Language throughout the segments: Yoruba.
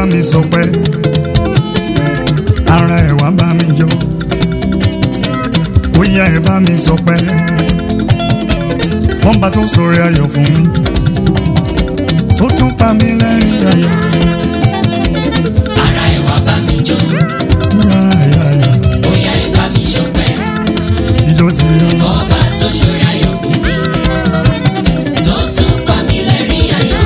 mi sọpẹ́ ara ẹ̀ wá bá mi jó ó yá ẹ̀ bá mi sọpẹ́ fọ́nba tó sọ̀rọ̀ ayọ̀ fún mi tó tún pa mí lẹ́rìn ayọ̀. Ara ẹ̀ wá bá mi jó ó yá ẹ̀ bá mi sọpẹ́ ijó ti yọ. fọ́nba tó sọ̀rọ̀ ayọ̀ fún mi tó tún pa mí lẹ́rìn ayọ̀.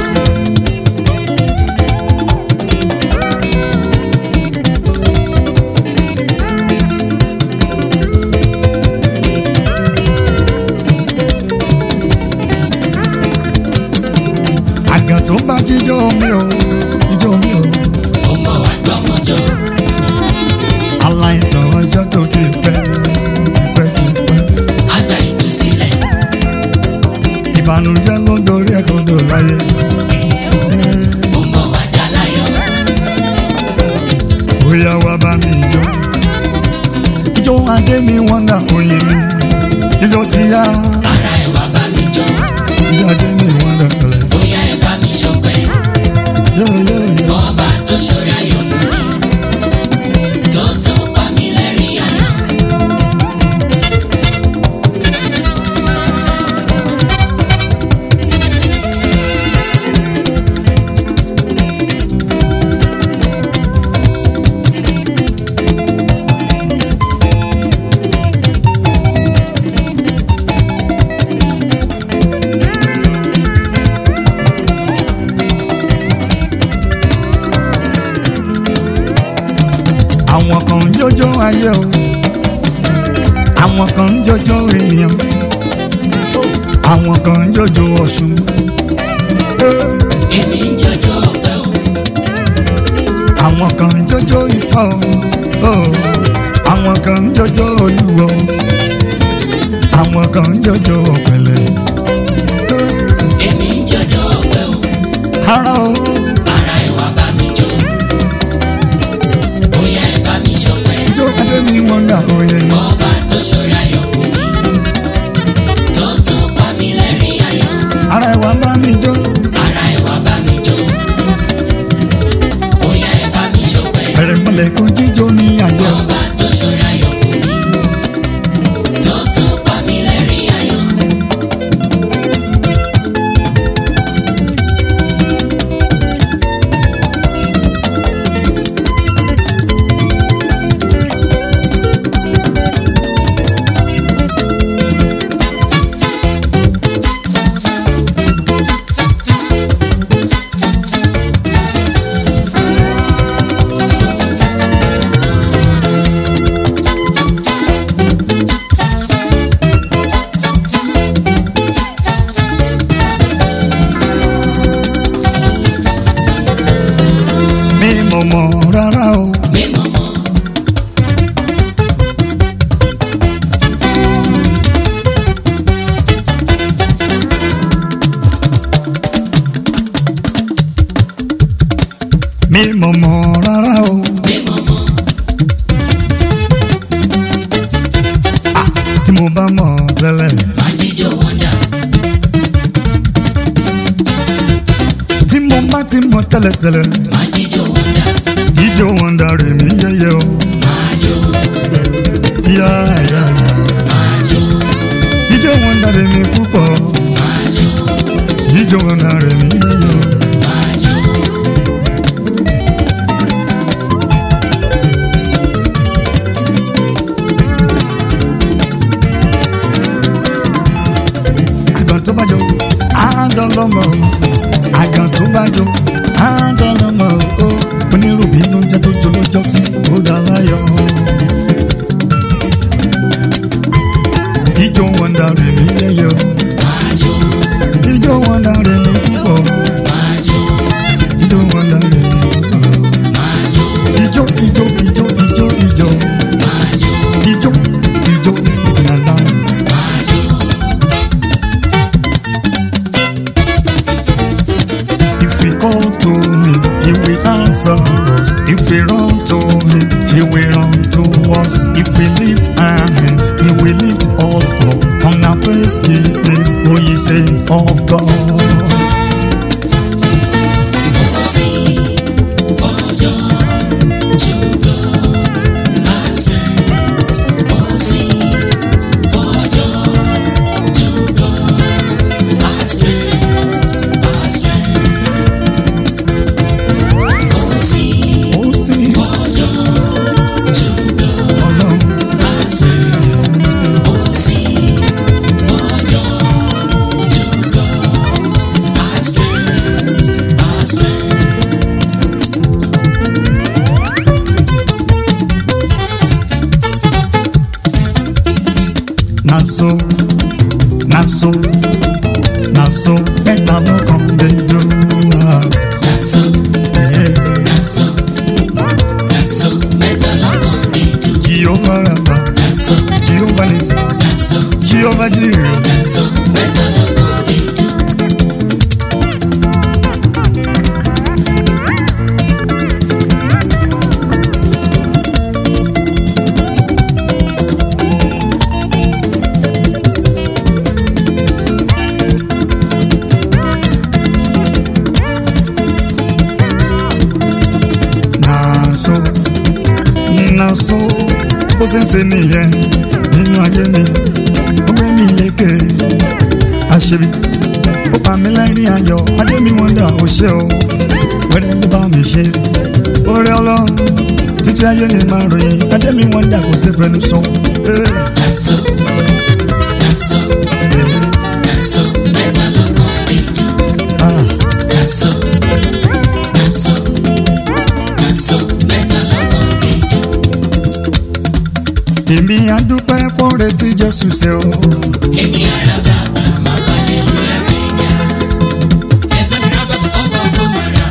Àgàn tó bá jíjó mi o ijó mi o. Ó mọ̀ wá gbọ́mọjó. Aláìsàn ọjọ́ tó ti pẹ́ ti pẹ́. Àgbà ìtúsílẹ̀. Ìbànújẹ́ ló dorí ẹ̀ kodò láyé. Ó mọ̀ wá dá láyọ̀. Ó yá wá bá mi jó. Ijó adé mi wọ́ndà oyin mi. Ijó ti yá. Ara ẹ̀ wá bá mi jó. Ijó adé mi wọ́ndà pẹ̀lẹ́. Ó yá ẹ̀ bá mi sọpẹ́ fọ́nba tó sọ̀rọ̀ ayọ̀ fún mi tó tún pa mí lẹ́rìn ayọ̀. Àwọn kan ń jójó ayé o, àwọn kan ń jójó ènìyàn, àwọn kan ń jójó Ọ̀ṣun. Èmi ń jọjọ́ ọpẹ́ o. Àwọn kan ń jójó Ifá o, àwọn kan ń jójó Olúwo, àwọn kan ń jójó Ọ̀pẹ̀lẹ̀. Èmi ń jọjọ́ ọpẹ́ o. Ara o, Ara ẹ̀ wá bá mi jó. Ó yá ẹ̀ bá mi sọpẹ́ ijó adé mi wọ́ndà oyè. fọ́nba tó sọ̀rọ̀ ayọ̀ fún mi tó tún pa mí lẹ́rìn ayọ̀. Ara ẹ̀ wá bá mi jó. Ara ẹ̀ wá bá mi jó. Ó yá ẹ̀ bá mi sọpẹ́ Bẹ̀rẹ̀ mọ́lẹ̀ kó jíjó ní ayé o. fọ́nba tó sọ̀rọ̀ ayọ̀ fún mi tó tún pa mí lẹ́rìn ayọ̀. Mi mọ̀ mọ̀ rárá o. Mi mọ̀ mọ́. Mi mọ̀ mọ̀ rárá o. Mi mọ̀ mọ́. Tí mo bá mọ̀ tẹ́lẹ̀. Máa jíjó wọ́ndà. Tí mo bá ti mọ̀ tẹ́lẹ̀tẹ́lẹ̀. Máa jíjó wọ́ndà. Ijó wọ́ndà rè mí yẹ́yẹ́ o. Máa jó. Yá yá yá. Máa jó. Ijó wọ́ndà rè mí púpọ̀. Máa jó. Ijó wọ́ndà rè mí yẹ́yẹ́ o. Máa jó. Àgàn tó bá jó, àádọ́ lọ́mọ o. Àgàn tó bá jó, àádọ́ lọ́mọ o. Onírúbínú jẹ́ tó jó lọ́jọ́ sí, ó dá láyọ̀. Ijó wọ́ndà rè mí yẹ́yẹ́ o. Máa jó. Ijó wọ́ndà rè mí púpọ̀. Máa jó. Ijó wọ́ndà rè mí púpọ̀. Máa jó. Ijó ijó ijó ijó ijó. Máa jó. Ijó ijó na dance. Máa jó. If we call to him, he will answer. If we run to him, he will run to us. If we lift our hands, he will lift us up. On our prayer naso mẹ́ta lọ́kàn dédú. naso mẹ́ta lọ́kàn dédú. Jehovah Rapha, Jehovah Nissi, Jehovah Jireh. naso mẹ́ta lọ́kàn dédú. Naso bó ṣe ń ṣe nìyẹn nínú ayé mi, ó gbé mi lékè àṣírí, ó pa mí lẹ́rìn ayọ̀, adé mi wọ́ndà ó ṣe o, wẹ́rẹ́ ló bá mi ṣe, oore Ọlọ́run títí ayé ni máa ròyìn, adé mi wọ́ndà kò sí fẹnu sọ. naso mẹ́ta lọ́kàn dédú. naso mẹ́ta lọ́kàn dédú. Èmi á dúpẹ́ fóore tí Jésù ṣe o. èmi ara bàbá máa bá aleluya gbẹ̀gà. ẹ bá mi ra bàbá ọmọ tó máa ra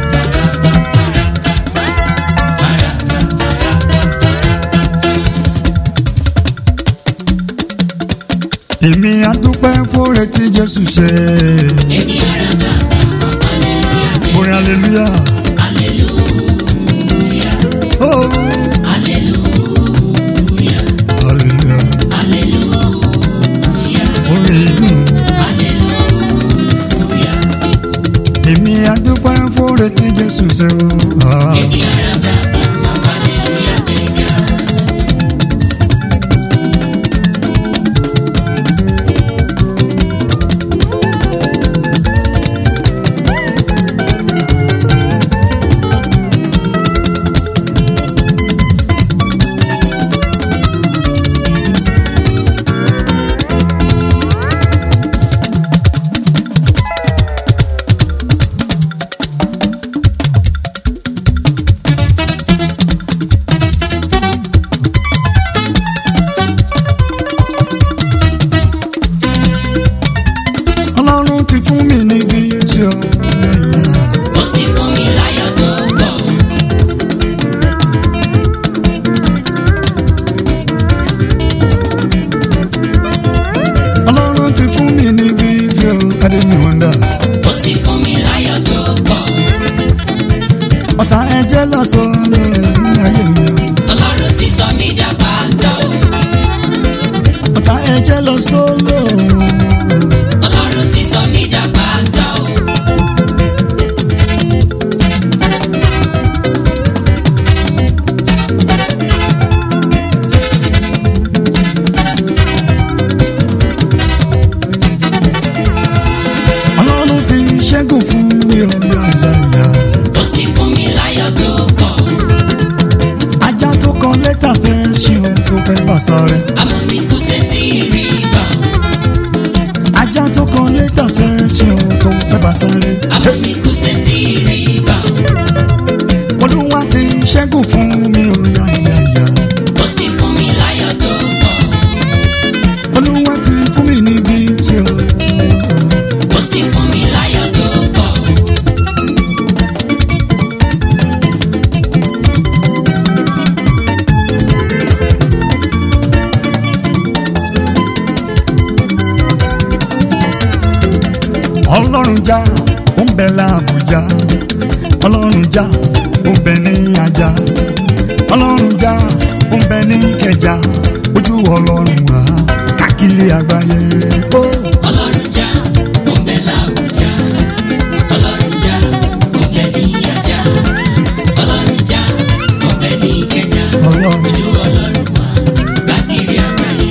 Èmi á dúpẹ́ fóore tí Jésù ṣe. èmi ara bàbá máa bá aleluya gbẹ̀gà. Orin hallelujah. aleluya. Oh. aleluya. Hallelujah. aleluya. Orin inú. aleluya. Èmi á dúpẹ́ fóore tí Jésù ṣe o. èmi ara bàbá máa bá aleluya gbẹ̀gà. Ọlọ́run ti fún mi ní fídíò lẹ́yìn. ó ti fún mi láyọ̀ tó pọ̀. Ọlọ́run ti fún mi ní fídíò adé mi wọ́ndà. ó ti fún mi láyọ̀ tó pọ̀. Ọ̀tá ẹ̀jẹ̀ lọ́sọ̀ọ́ lórí ayé mi. ọlọ́run ti sọ mí dà pàtó. Ọ̀tá ẹ̀jẹ̀ lọ́sọ̀ọ́ lórí. ọlọ́run ti sọ mí dà pàtó. Ọlọ́run ti ṣẹ́gun fún mi o yáyáyá. ó ti fún mi láyọ̀ tó pọ̀. Ajá tó kọ lẹ́tà sẹ́ṣin o tó fẹ́ bà sáré. àmọ́ mi kò ṣe tí ì rí bá. Ajá tó kọ lẹ́tà sẹ́ṣin o tó fẹ́ bà sáré. àmọ́ mi kò ṣe tí ì rí bá. Olúwa ti ṣẹ́gun fún mi o yáyáyá. ó ti fún mi láyọ̀ tó pọ̀. Olúwa ti fún mi ní fídíò. ó ti fún mi láyọ̀ tó pọ̀. Ọlọ́run já ó ń bẹ l'Àbújá. Ọlọ́run já ó ń bẹ ní Ajá. Ọlọ́run já ó ń bẹ ní Ìkẹjà. Ojú Ọlọ́run wá káàkiri àgbáyé. ọlọ́run já ó ń bẹ l'Àbújá. ọlọ́run já ó ń bẹ ní Ajá. ọlọ́run já ó ń bẹ ní Ìkẹjà. Ọlọ́run. ojú ọlọ́run wà káàkiri àgbáyé.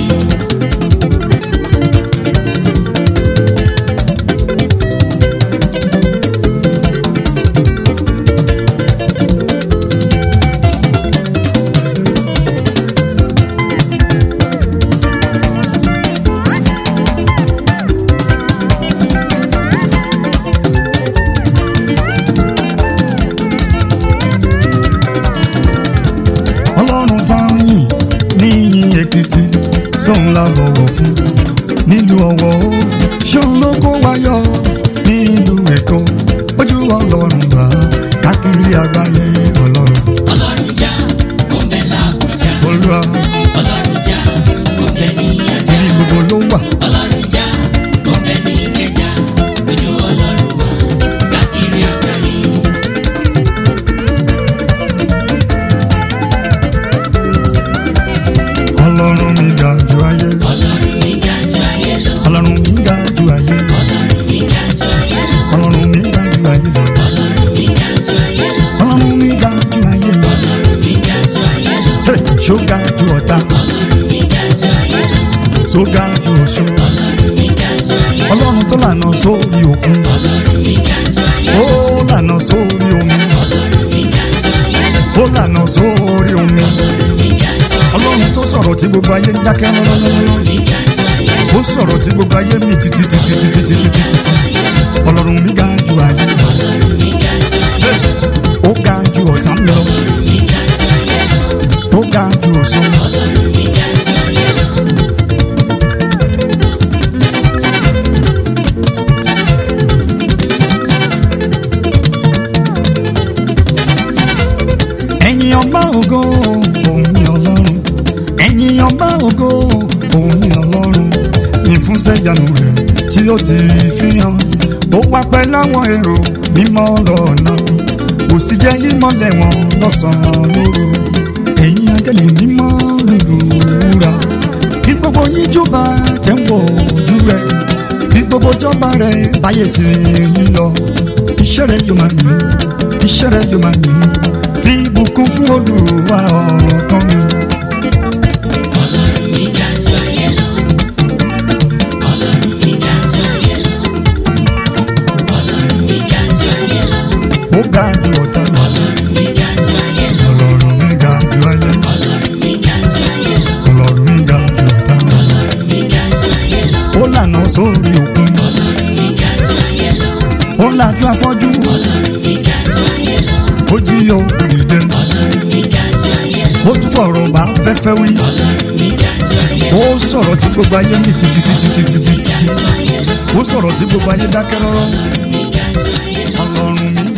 Ọlọ́run tá ń yìn ní ìyìn Èkìtì sóun la bọ̀wọ̀ fún nílùú lọ́wọ́ ṣóun ló kó wáyọ̀ nínú ètò ojú ọlọ́run gbà káàkiri àgbáyé ọlọ́run. Ọlọ́run já ó ń bẹ l'Àbújá. Olúwa Ọlọ́run já ó ń bẹ ní Ajah. ibi gbogbo ló wà. Ọlọ́run já ó ń bẹ ní Ìkẹjà. Ojú Ọlọ́run wà káàkiri àgbáyé. Ọlọ́run mi ga jù ayé lọ. Ọlọ́run mi ga jù ayé lọ. Ọlọ́run mi ga jù ayé lọ. Ọlọ́run mi ga jù ayé lọ. Ọlọ́run mi ga jù ayé lọ. Ọlọ́run mi ga jù ayé lọ. Ọlọ́run mi ga jù ayé lọ. Ọlọ́run mi ga jù ayé lọ. Hey, ṣó ga jù ọ̀tá. Ọlọ́run mi ga jù ayé lọ. Ṣó ga jù oṣó. Ọlọ́run mi ga jù ayé lọ. Ọlọ́run tó lànà sórí òkun. Ọlọ́run mi ga jù ayé Ó lọ. lànà sórí omi. Ọlọ́run mi ga jù ayé lọ. Ó lànà sórí omi. Ọlọ́run mi ga jù ayé lọ. Ọlọ́run tó sọ̀rọ̀ tí gbogbo ayé ń dákẹ́ lọ́lọ́lọ́lọ́. Mi ga jù ayé lọ. Ó sọ̀rọ̀ tí gbogbo ayé mì títítítítítítítítí. Ọlọ́run mi ga jù ayé lọ. Ọlọ́run mi ga jù ayé lọ. Ó ga jù ọ̀tá lọ. Ọlọ́run mi ga jù ayé lọ. Ó ga jù oṣó. Ọlọ́run mi ga jù ayé lọ. Ẹ̀yin ọba ògo òun ni Ọlọ́run. Ẹ̀yin ọba ògo òun ni Ọlọ́run. Ìfúnṣẹ́ ìyanu rẹ̀ tí ó ti fi hàn. Ó wá pẹ́ láwọn èrò mímọ́ lọ́nà. Kò sì jẹ́ ìmọ́lẹ̀ wọn lọ́sàn-án lóru. Ẹ̀yin áńgẹ́lì mímọ́ lùlù wúrà. Kí gbogbo yín jọba tẹ̀ ń wò ojú rẹ̀. Kí gbogbo jọba rẹ̀ báyé ti yín lọ. Iṣẹ́ rẹ̀ yóò máa yìn. Iṣẹ́ rẹ̀ yóò máa yìn. Fi ìbùkún fún Olúwa ọ̀rọ̀ kan mi. Ọlọ́run mi ga jù ayé lọ. Ọlọ́run mi ga jù ayé lọ. Ọlọ́run mi ga jù ayé lọ. Ó ga jù ọ̀tá lọ. Ọlọ́run mi ga jù ayé lọ. Ọlọ́run mi ga jù ayé lọ. Ọlọ́run mi ga jù ayé lọ. Ọlọ́run mi ga jù ọ̀tá lọ. Ọlọ́run mi ga jù ayé lọ. Ó lànà sórí òkun. Ọlọ́run mi ga jù ayé lọ. Ó lajú afọ́jú. Ọlọ́run mi ga jù ayé lọ. Ó jí òkú dìde. Ọlọ́run mi ga jù ayé lọ. Ó tún fọ̀rọ̀ bá fẹ́fẹ́ wí. Ọlọ́run mi ga jù ayé Ó lọ. sọ̀rọ̀ tí gbogbo ayé mì títítítítítítí. Ga jù ayé lọ. Ó sọ̀rọ̀ tí gbogbo ayé dákẹ́ rọ́rọ́. Ọlọ́run mi ga jù ayé lọ. Ọlọ́run mi